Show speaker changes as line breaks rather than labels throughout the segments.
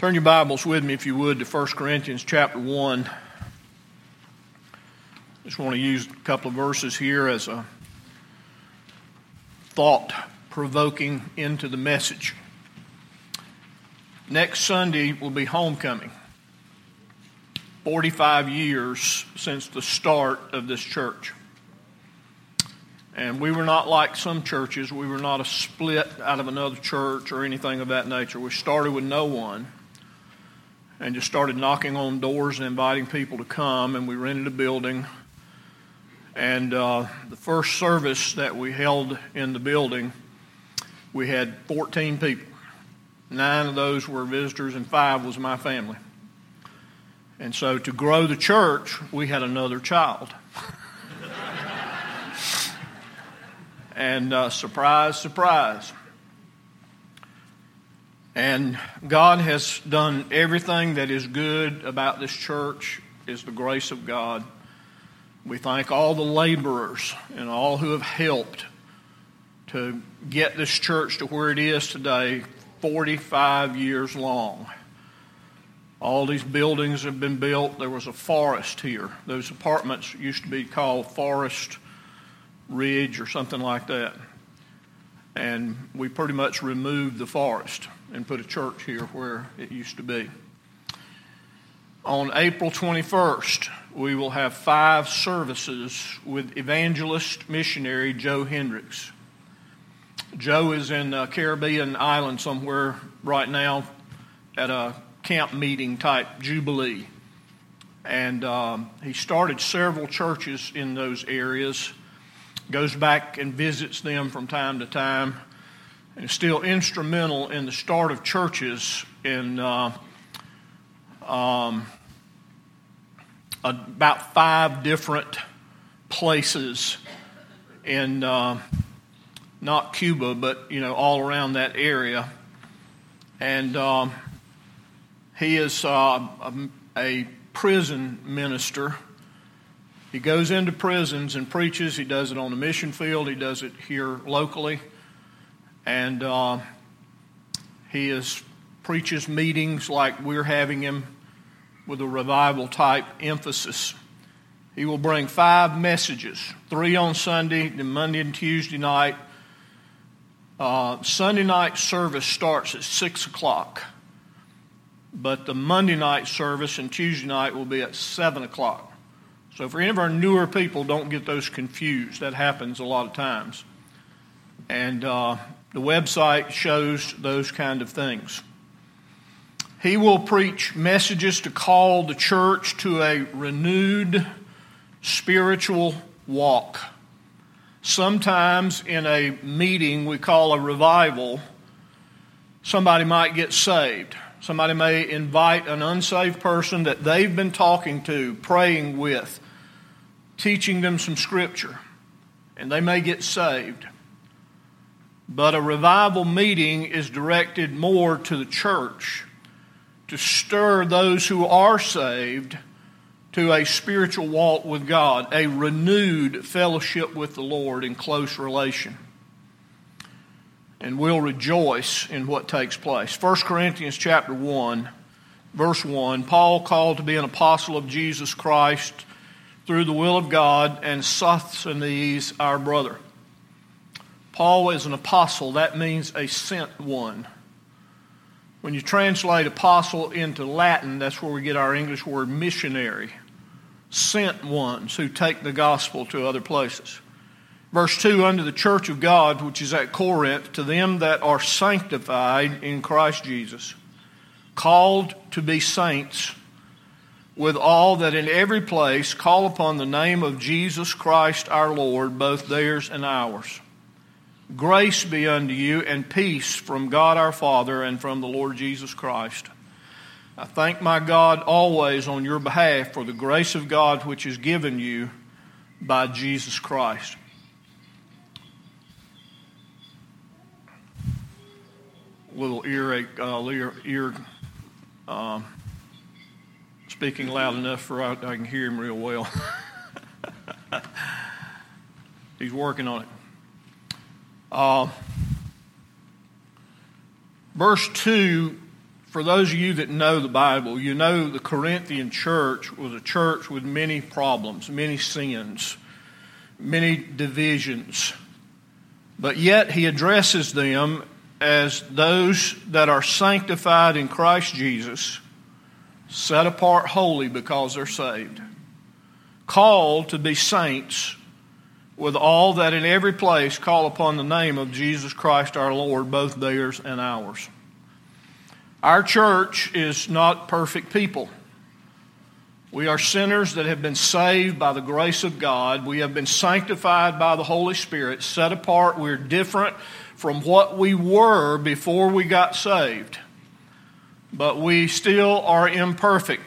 Turn your Bibles with me, if you would, to 1 Corinthians chapter 1. Just want to use a couple of verses here as a thought-provoking into the message. Next Sunday will be homecoming. 45 years since the start of this church. And we were not like some churches. We were not a split out of another church or anything of that nature. We started with no one and just started knocking on doors and inviting people to come. And we rented a building. And the first service that we held in the building, we had 14 people. 9 of those were visitors and 5 was my family. And so to grow the church, we had another child. And surprise, surprise. And God has done everything that is good about this church is the grace of God. We thank all the laborers and all who have helped to get this church to where it is today, 45 years long. All these buildings have been built. There was a forest here. Those apartments used to be called Forest Ridge or something like that. And we pretty much removed the forest and put a church here where it used to be. On April 21st, we will have 5 services with evangelist missionary Joe Hendricks. Joe is in Caribbean island somewhere right now at a camp meeting type jubilee. And he started several churches in those areas, goes back and visits them from time to time, and is still instrumental in the start of churches in about 5 different places in not Cuba, but all around that area. And he is a prison minister. He goes into prisons and preaches. He does it on the mission field. He does it here locally. And he preaches meetings like we're having him with a revival type emphasis. He will bring 5 messages, 3 on Sunday, then Monday and Tuesday night. Sunday night service starts at 6 o'clock. But the Monday night service and Tuesday night will be at 7 o'clock. So for any of our newer people, don't get those confused. That happens a lot of times. And the website shows those kind of things. He will preach messages to call the church to a renewed spiritual walk. Sometimes in a meeting we call a revival, somebody might get saved. Somebody may invite an unsaved person that they've been talking to, praying with, teaching them some scripture, and they may get saved. But a revival meeting is directed more to the church to stir those who are saved to a spiritual walk with God, a renewed fellowship with the Lord in close relation. And we'll rejoice in what takes place. 1 Corinthians chapter 1, verse 1, Paul, called to be an apostle of Jesus Christ through the will of God, and Sosthenes, our brother. Paul is an apostle. That means a sent one. When you translate apostle into Latin, that's where we get our English word missionary. Sent ones who take the gospel to other places. Verse 2, unto the church of God, which is at Corinth, to them that are sanctified in Christ Jesus, called to be saints, with all that in every place call upon the name of Jesus Christ our Lord, both theirs and ours. Grace be unto you and peace from God our Father and from the Lord Jesus Christ. I thank my God always on your behalf for the grace of God which is given you by Jesus Christ. Little earache, speaking loud enough for I can hear him real well. He's working on it. Verse 2 for those of you that know the Bible, you know the Corinthian church was a church with many problems, many sins, many divisions. But yet he addresses them as those that are sanctified in Christ Jesus, set apart holy because they're saved, called to be saints, with all that in every place call upon the name of Jesus Christ our Lord, both theirs and ours. Our church is not perfect people. We are sinners that have been saved by the grace of God. We have been sanctified by the Holy Spirit, set apart. We're different from what we were before we got saved. But we still are imperfect.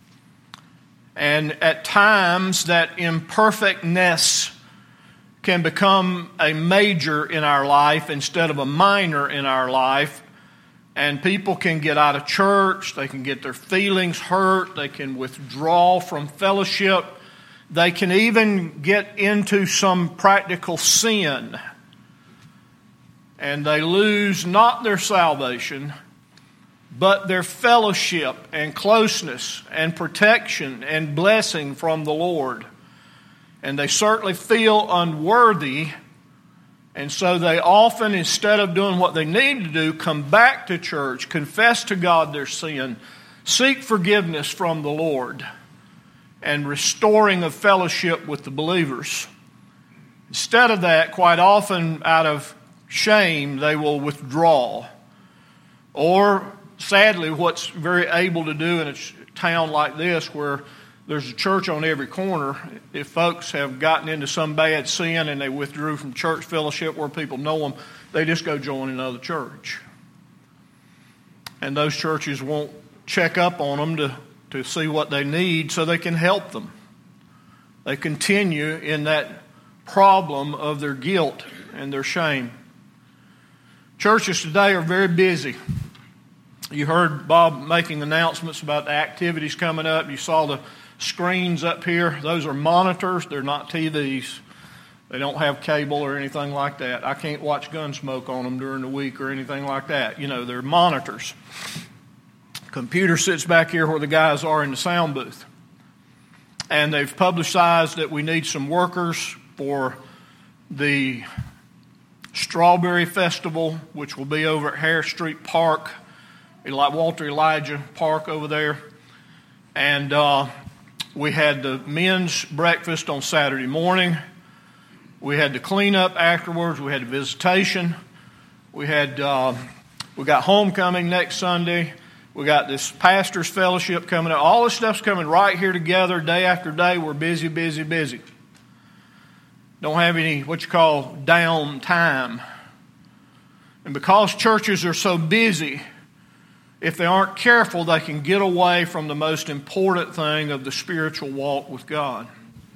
And at times that imperfectness can become a major in our life instead of a minor in our life. And people can get out of church, they can get their feelings hurt, they can withdraw from fellowship, they can even get into some practical sin. And they lose not their salvation, but their fellowship and closeness and protection and blessing from the Lord. And they certainly feel unworthy. And so they often, instead of doing what they need to do, come back to church, confess to God their sin, seek forgiveness from the Lord, and restoring of fellowship with the believers. Instead of that, quite often out of shame, they will withdraw. Or, sadly, what's very able to do in a town like this where there's a church on every corner, if folks have gotten into some bad sin and they withdrew from church fellowship where people know them, they just go join another church. And those churches won't check up on them to see what they need so they can help them. They continue in that problem of their guilt and their shame. Churches today are very busy. You heard Bob making announcements about the activities coming up. You saw the screens up here. Those are monitors. They're not TVs. They don't have cable or anything like that. I can't watch Gunsmoke on them during the week or anything like that. You know, they're monitors. Computer sits back here where the guys are in the sound booth. And they've publicized that we need some workers for the Strawberry Festival, which will be over at Harris Street Park, like Walter Elijah Park over there. And we had the men's breakfast on Saturday morning. We had the cleanup afterwards. We had the visitation. We got homecoming next Sunday. We got this pastor's fellowship coming up. All this stuff's coming right here together day after day. We're busy, busy, busy. Don't have any what you call down time. And because churches are so busy, if they aren't careful, they can get away from the most important thing of the spiritual walk with God.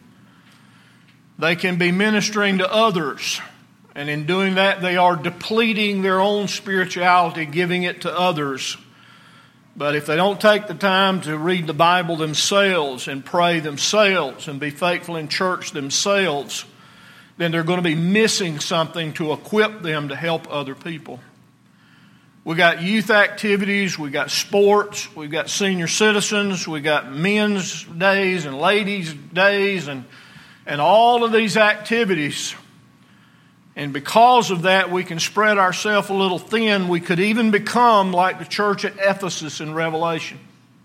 They can be ministering to others, and in doing that, they are depleting their own spirituality, giving it to others. But if they don't take the time to read the Bible themselves and pray themselves and be faithful in church themselves, then they're going to be missing something to equip them to help other people. We got youth activities, we got sports, we got senior citizens, we got men's days and ladies' days and all of these activities. And because of that, we can spread ourselves a little thin. We could even become like the church at Ephesus in Revelation,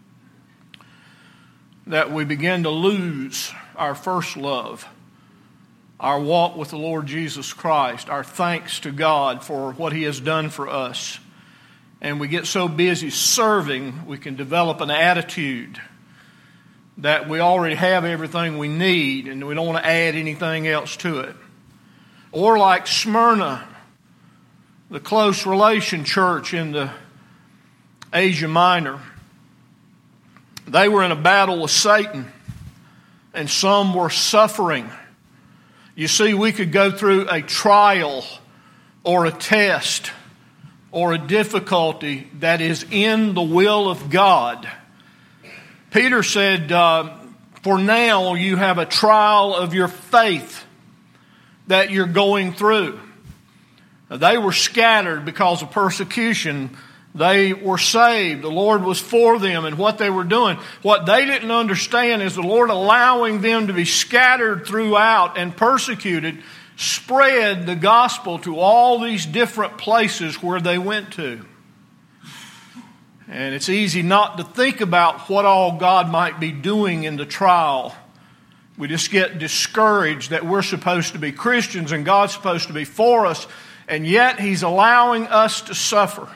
that we begin to lose our first love, our walk with the Lord Jesus Christ, our thanks to God for what He has done for us. And we get so busy serving, we can develop an attitude that we already have everything we need and we don't want to add anything else to it. Or like Smyrna, the close relation church in the Asia Minor. They were in a battle with Satan, and some were suffering. You see, we could go through a trial or a test or a difficulty that is in the will of God. Peter said, for now you have a trial of your faith that you're going through. Now, they were scattered because of persecution, They were saved. The Lord was for them and what they were doing. What they didn't understand is the Lord allowing them to be scattered throughout and persecuted, spread the gospel to all these different places where they went to. And it's easy not to think about what all God might be doing in the trial. We just get discouraged that we're supposed to be Christians and God's supposed to be for us, and yet He's allowing us to suffer.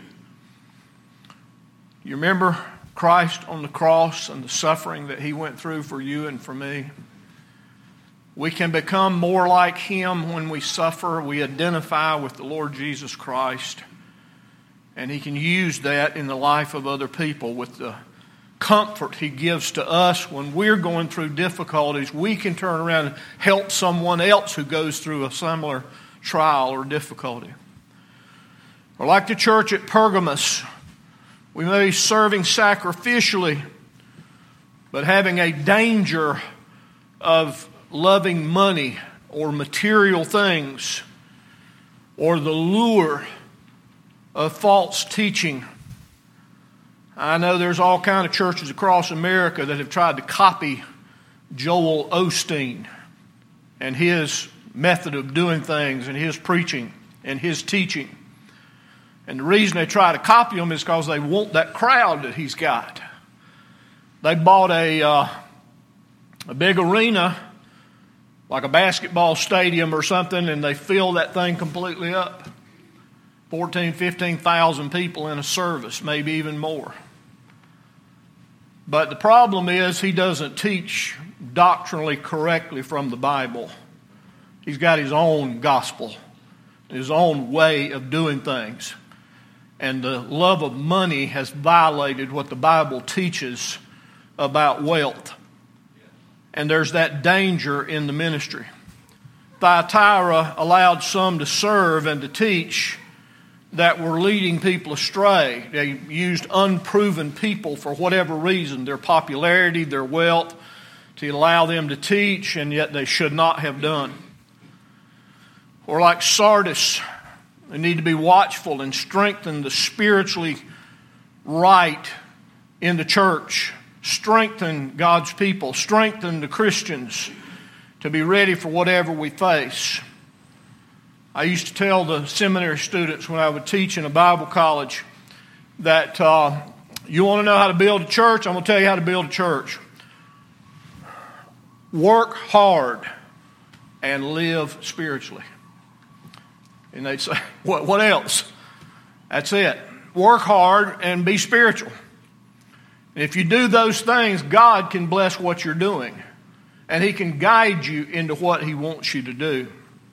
You remember Christ on the cross and the suffering that He went through for you and for me? We can become more like Him when we suffer. We identify with the Lord Jesus Christ. And He can use that in the life of other people with the comfort He gives to us when we're going through difficulties. We can turn around and help someone else who goes through a similar trial or difficulty. Or like the church at Pergamos, we may be serving sacrificially, but having a danger of loving money or material things or the lure of false teaching. I know there's all kinds of churches across America that have tried to copy Joel Osteen and his method of doing things and his preaching and his teaching. And the reason they try to copy him is because they want that crowd that he's got. They bought a big arena, like a basketball stadium or something, and they fill that thing completely up. 14,000, 15,000 people in a service, maybe even more. But the problem is he doesn't teach doctrinally correctly from the Bible. He's got his own gospel, his own way of doing things. And the love of money has violated what the Bible teaches about wealth. And there's that danger in the ministry. Thyatira allowed some to serve and to teach that were leading people astray. They used unproven people for whatever reason, their popularity, their wealth, to allow them to teach, and yet they should not have done. Or like Sardis, they need to be watchful and strengthen the spiritually right in the church. Strengthen God's people. Strengthen the Christians to be ready for whatever we face. I used to tell the seminary students when I would teach in a Bible college that you want to know how to build a church? I'm going to tell you how to build a church. Work hard and live spiritually. And they'd say, what else? That's it. Work hard and be spiritual. And if you do those things, God can bless what you're doing. And He can guide you into what He wants you to do.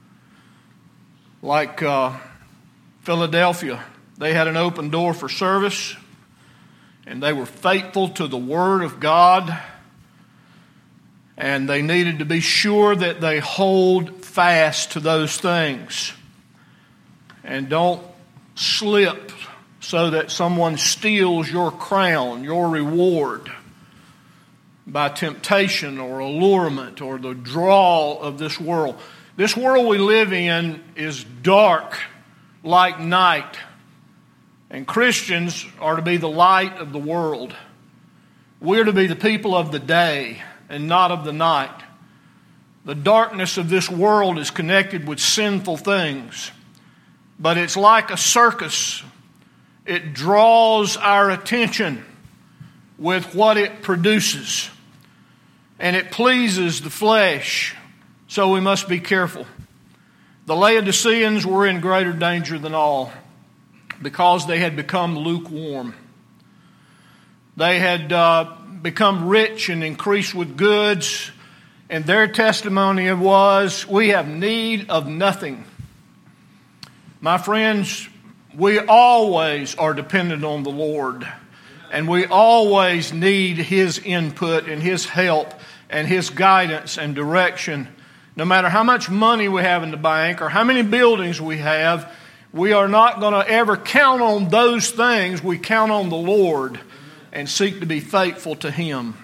Like Philadelphia, they had an open door for service. And they were faithful to the Word of God. And they needed to be sure that they hold fast to those things. And don't slip so that someone steals your crown, your reward, by temptation or allurement or the draw of this world. This world we live in is dark like night. And Christians are to be the light of the world. We're to be the people of the day and not of the night. The darkness of this world is connected with sinful things. But it's like a circus. It draws our attention with what it produces. And it pleases the flesh. So we must be careful. The Laodiceans were in greater danger than all because they had become lukewarm. They had become rich and increased with goods. And their testimony was, we have need of nothing. My friends, we always are dependent on the Lord. And we always need His input and His help and His guidance and direction. No matter how much money we have in the bank or how many buildings we have, we are not going to ever count on those things. We count on the Lord and seek to be faithful to Him.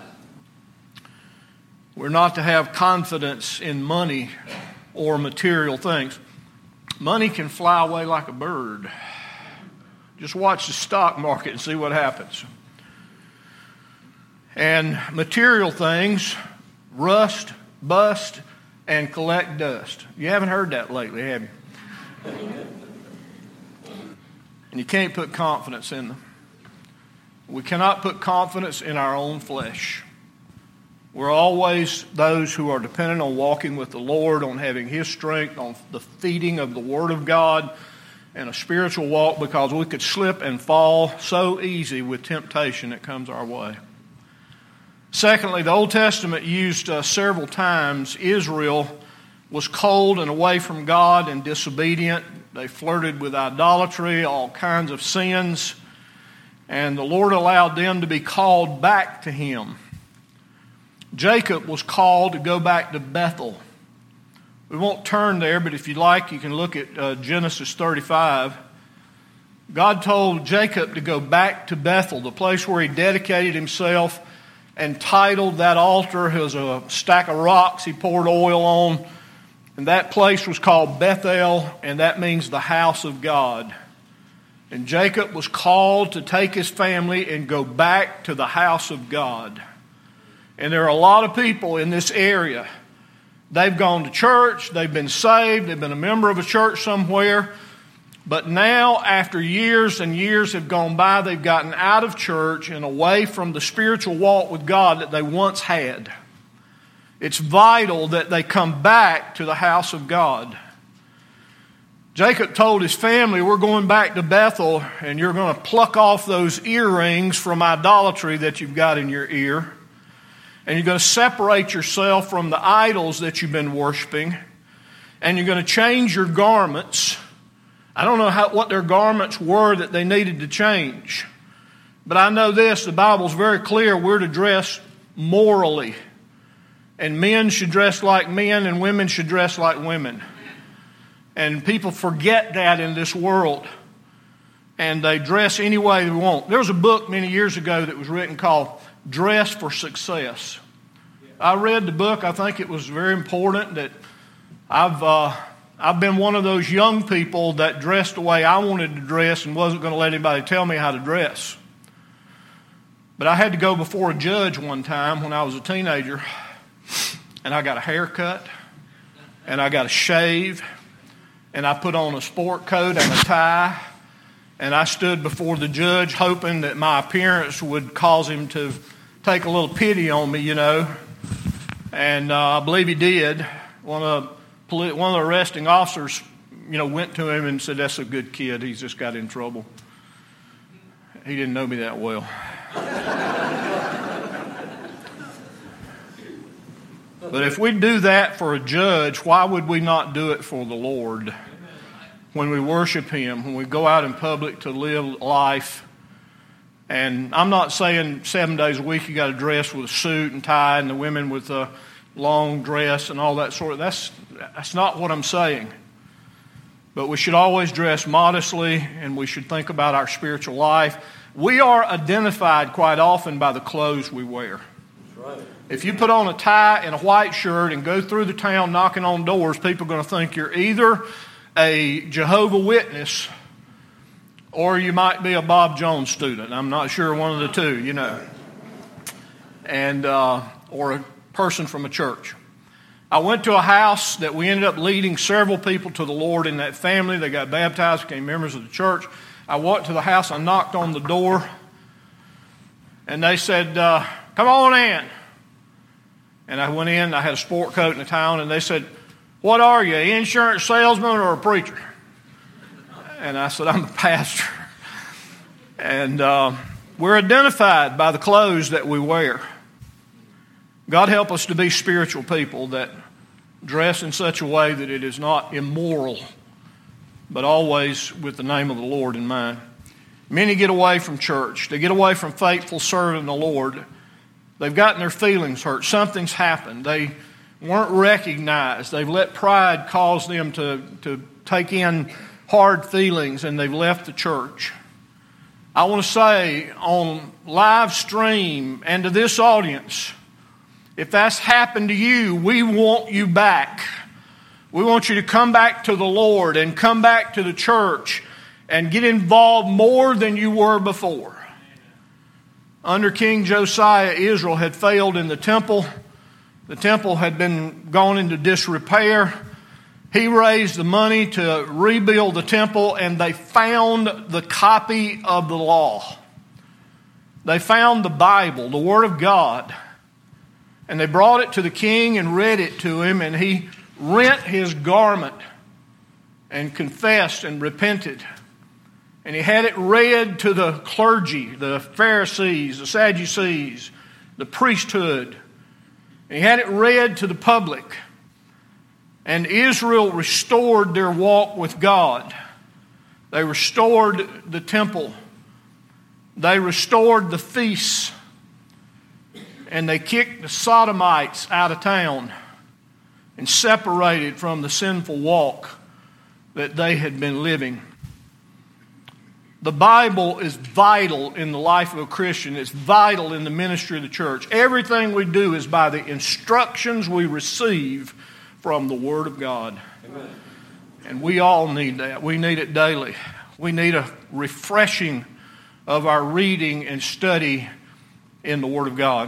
We're not to have confidence in money or material things. Money can fly away like a bird. Just watch the stock market and see what happens. And material things rust, bust, and collect dust. You haven't heard that lately, have you? And you can't put confidence in them. We cannot put confidence in our own flesh. We're always those who are dependent on walking with the Lord, on having His strength, on the feeding of the Word of God, and a spiritual walk, because we could slip and fall so easy with temptation that comes our way. Secondly, the Old Testament used several times Israel was cold and away from God and disobedient. They flirted with idolatry, all kinds of sins, and the Lord allowed them to be called back to Him. Jacob was called to go back to Bethel. We won't turn there, but if you like, you can look at Genesis 35. God told Jacob to go back to Bethel, the place where he dedicated himself and titled that altar. It was a stack of rocks he poured oil on. And that place was called Bethel, and that means the house of God. And Jacob was called to take his family and go back to the house of God. And there are a lot of people in this area. They've gone to church, they've been saved, they've been a member of a church somewhere. But now, after years and years have gone by, they've gotten out of church and away from the spiritual walk with God that they once had. It's vital that they come back to the house of God. Jacob told his family, we're going back to Bethel, and you're going to pluck off those earrings from idolatry that you've got in your ear. And you're going to separate yourself from the idols that you've been worshiping. And you're going to change your garments. I don't know what their garments were that they needed to change. But I know this, the Bible's very clear, we're to dress morally. And men should dress like men, and women should dress like women. And people forget that in this world. And they dress any way they want. There was a book many years ago that was written called Dress for Success. I read the book. I think it was very important that I've been one of those young people that dressed the way I wanted to dress and wasn't going to let anybody tell me how to dress. But I had to go before a judge one time when I was a teenager, and I got a haircut, and I got a shave, and I put on a sport coat and a tie, and I stood before the judge hoping that my appearance would cause him to take a little pity on me, you know. And I believe he did. One of the arresting officers, you know, went to him and said, that's a good kid. He's just got in trouble. He didn't know me that well. But if we do that for a judge, why would we not do it for the Lord? When we worship Him, when we go out in public to live life. And I'm not saying 7 days a week you got to dress with a suit and tie, and the women with a long dress and all that sort of. That's not what I'm saying. But we should always dress modestly, and we should think about our spiritual life. We are identified quite often by the clothes we wear. That's right. If you put on a tie and a white shirt and go through the town knocking on doors, people are going to think you're either a Jehovah's Witness or you might be a Bob Jones student. I'm not sure, one of the two, you know. And or a person from a church. I went to a house that we ended up leading several people to the Lord in that family. They got baptized, became members of the church. I walked to the house, I knocked on the door, and they said, come on in. And I went in, I had a sport coat and a tie on, and they said, what are you, an insurance salesman or a preacher? And I said, I'm a pastor. And we're identified by the clothes that we wear. God help us to be spiritual people that dress in such a way that it is not immoral, but always with the name of the Lord in mind. Many get away from church. They get away from faithful serving the Lord. They've gotten their feelings hurt. Something's happened. They weren't recognized. They've let pride cause them to take in hard feelings, and they've left the church. I want to say on live stream and to this audience, if that's happened to you, we want you back. We want you to come back to the Lord and come back to the church and get involved more than you were before. Under King Josiah, Israel had failed in the temple. The temple had been gone into disrepair. He raised the money to rebuild the temple, and they found the copy of the law. They found the Bible, the Word of God, and they brought it to the king and read it to him, and he rent his garment and confessed and repented. And he had it read to the clergy, the Pharisees, the Sadducees, the priesthood. And he had it read to the public. And Israel restored their walk with God. They restored the temple. They restored the feasts. And they kicked the Sodomites out of town and separated from the sinful walk that they had been living. The Bible is vital in the life of a Christian. It's vital in the ministry of the church. Everything we do is by the instructions we receive from the Word of God. Amen. And we all need that. We need it daily. We need a refreshing of our reading and study in the Word of God.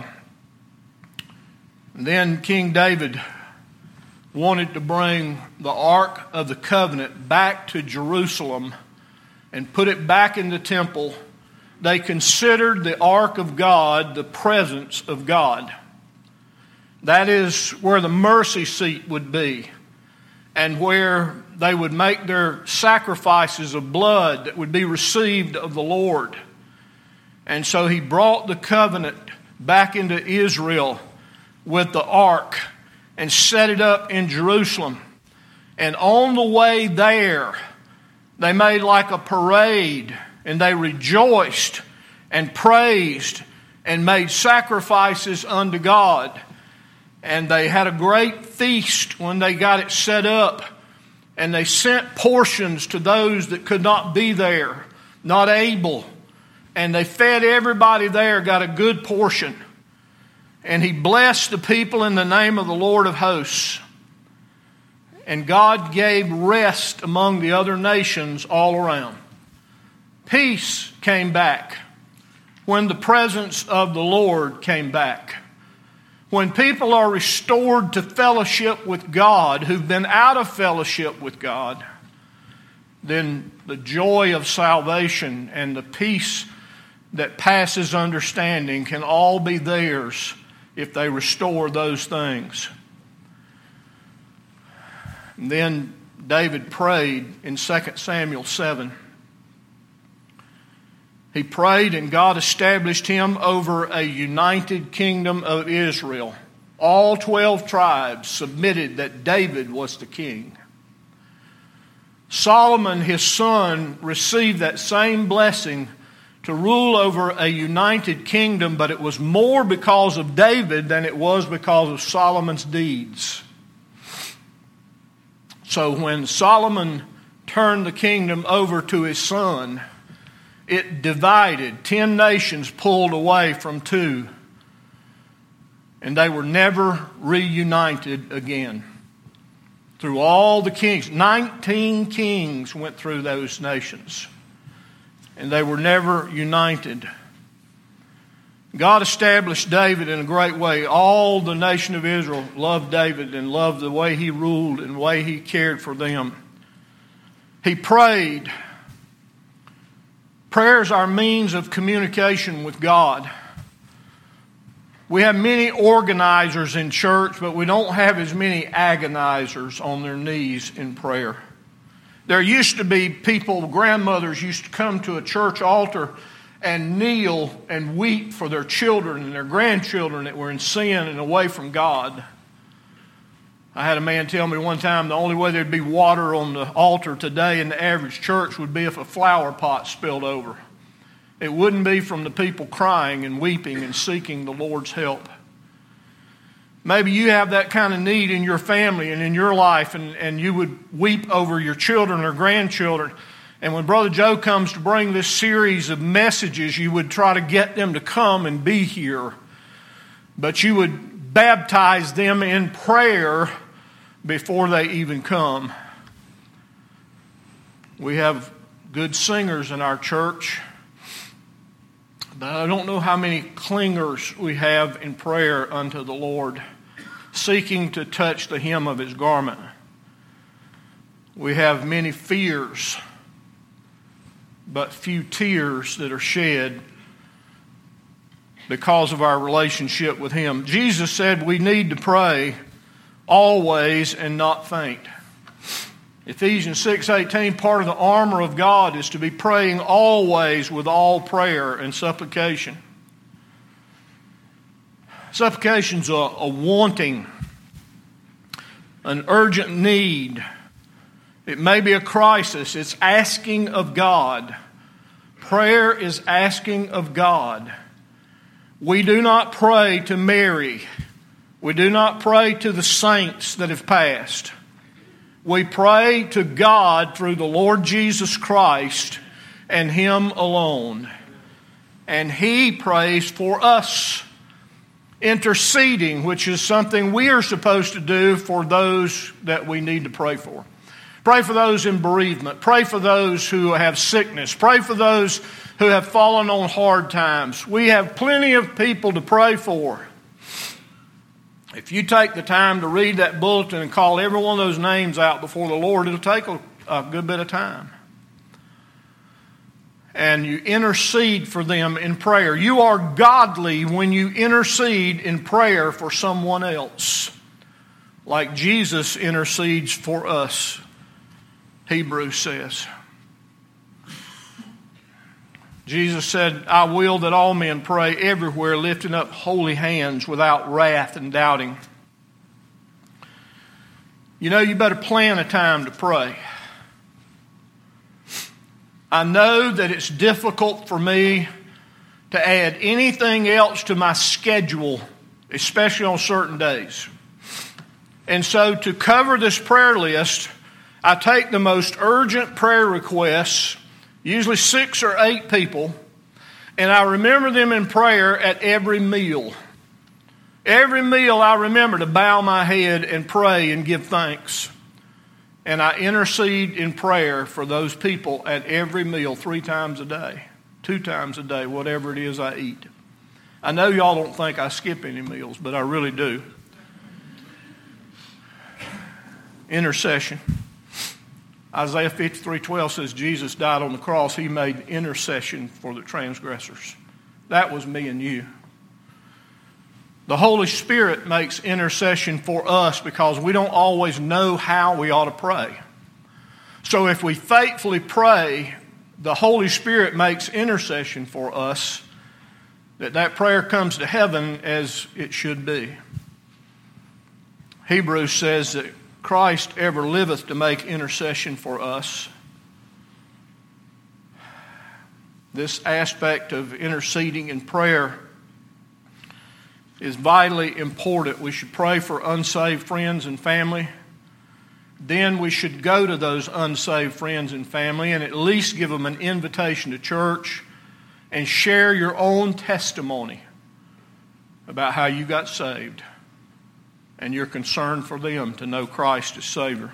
And then King David wanted to bring the Ark of the Covenant back to Jerusalem and put it back in the temple. They considered the Ark of God the presence of God. That is where the mercy seat would be, and where they would make their sacrifices of blood that would be received of the Lord. And so he brought the covenant back into Israel with the ark and set it up in Jerusalem. And on the way there, they made like a parade, and they rejoiced and praised and made sacrifices unto God. And they had a great feast when they got it set up. And they sent portions to those that could not be there, not able. And they fed everybody there, got a good portion. And he blessed the people in the name of the Lord of hosts. And God gave rest among the other nations all around. Peace came back when the presence of the Lord came back. When people are restored to fellowship with God, who've been out of fellowship with God, then the joy of salvation and the peace that passes understanding can all be theirs if they restore those things. And then David prayed in 2 Samuel 7. He prayed, and God established him over a united kingdom of Israel. All 12 tribes submitted that David was the king. Solomon, his son, received that same blessing to rule over a united kingdom, but it was more because of David than it was because of Solomon's deeds. So when Solomon turned the kingdom over to his son, it divided. 10 nations pulled away from 2. And they were never reunited again. Through all the kings, 19 kings went through those nations. And they were never united. God established David in a great way. All the nation of Israel loved David and loved the way he ruled and the way he cared for them. He prayed. Prayer is our means of communication with God. We have many organizers in church, but we don't have as many agonizers on their knees in prayer. There used to be people, grandmothers used to come to a church altar and kneel and weep for their children and their grandchildren that were in sin and away from God. I had a man tell me one time the only way there'd be water on the altar today in the average church would be if a flower pot spilled over. It wouldn't be from the people crying and weeping and seeking the Lord's help. Maybe you have that kind of need in your family and in your life, and you would weep over your children or grandchildren. And when Brother Joe comes to bring this series of messages, you would try to get them to come and be here. But you would baptize them in prayer before they even come. We have good singers in our church, but I don't know how many clingers we have in prayer unto the Lord, seeking to touch the hem of His garment. We have many fears, but few tears that are shed because of our relationship with Him. Jesus said we need to pray always and not faint. Ephesians 6:18, part of the armor of God is to be praying always with all prayer and supplication. Supplication's a wanting, an urgent need. It may be a crisis. It's asking of God. Prayer is asking of God. We do not pray to Mary. We do not pray to the saints that have passed. We pray to God through the Lord Jesus Christ and Him alone. And He prays for us, interceding, which is something we are supposed to do for those that we need to pray for. Pray for those in bereavement. Pray for those who have sickness. Pray for those who have fallen on hard times. We have plenty of people to pray for. If you take the time to read that bulletin and call every one of those names out before the Lord, it'll take a good bit of time. And you intercede for them in prayer. You are godly when you intercede in prayer for someone else, like Jesus intercedes for us, Hebrews says. Jesus said, I will that all men pray everywhere, lifting up holy hands without wrath and doubting. You know, you better plan a time to pray. I know that it's difficult for me to add anything else to my schedule, especially on certain days. And so to cover this prayer list, I take the most urgent prayer requests, usually 6 or 8 people, and I remember them in prayer at every meal. Every meal I remember to bow my head and pray and give thanks. And I intercede in prayer for those people at every meal 3 times a day, 2 times a day, whatever it is I eat. I know y'all don't think I skip any meals, but I really do. Intercession. Isaiah 53:12 says Jesus died on the cross. He made intercession for the transgressors. That was me and you. The Holy Spirit makes intercession for us because we don't always know how we ought to pray. So if we faithfully pray, the Holy Spirit makes intercession for us, that prayer comes to heaven as it should be. Hebrews says that Christ ever liveth to make intercession for us. This aspect of interceding in prayer is vitally important. We should pray for unsaved friends and family. Then we should go to those unsaved friends and family and at least give them an invitation to church and share your own testimony about how you got saved. And you're concerned for them to know Christ as Savior.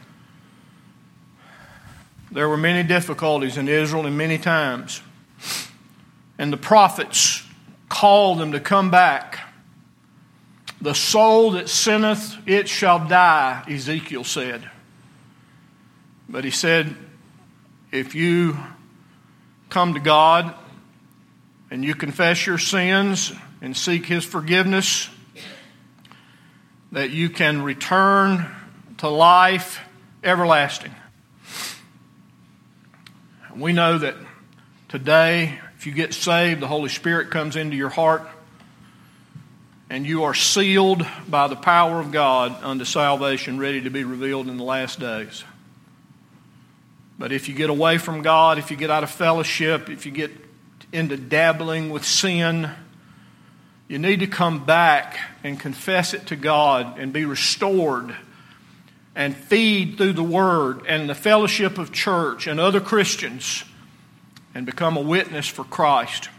There were many difficulties in Israel and many times. And the prophets called them to come back. The soul that sinneth, it shall die, Ezekiel said. But he said, if you come to God and you confess your sins and seek His forgiveness, that you can return to life everlasting. We know that today, if you get saved, the Holy Spirit comes into your heart and you are sealed by the power of God unto salvation, ready to be revealed in the last days. But if you get away from God, if you get out of fellowship, if you get into dabbling with sin, you need to come back and confess it to God and be restored and feed through the Word and the fellowship of church and other Christians and become a witness for Christ.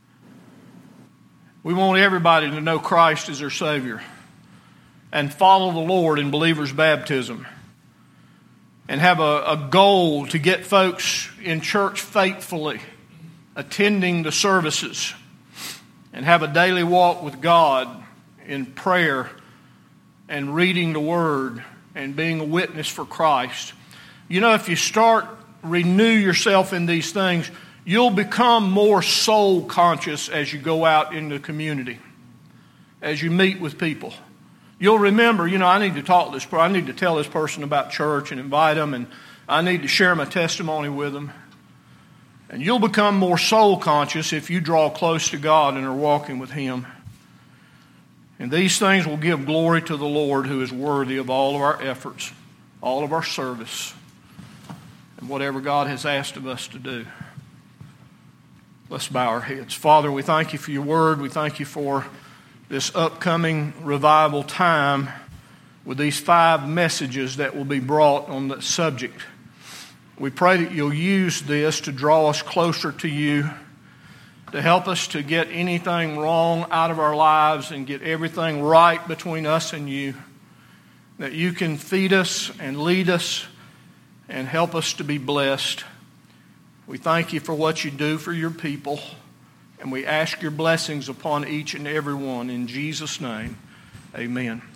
We want everybody to know Christ as their Savior and follow the Lord in believers' baptism and have a goal to get folks in church faithfully, attending the services, and have a daily walk with God in prayer and reading the Word and being a witness for Christ. You know, if you renew yourself in these things, you'll become more soul conscious as you go out in the community, as you meet with people. You'll remember, I need to I need to tell this person about church and invite them, and I need to share my testimony with them. And you'll become more soul conscious if you draw close to God and are walking with Him. And these things will give glory to the Lord, who is worthy of all of our efforts, all of our service, and whatever God has asked of us to do. Let's bow our heads. Father, we thank you for your word. We thank you for this upcoming revival time with these 5 messages that will be brought on the subject. We pray that you'll use this to draw us closer to you, to help us to get anything wrong out of our lives and get everything right between us and you, that you can feed us and lead us and help us to be blessed. We thank you for what you do for your people, and we ask your blessings upon each and every one. In Jesus' name, amen.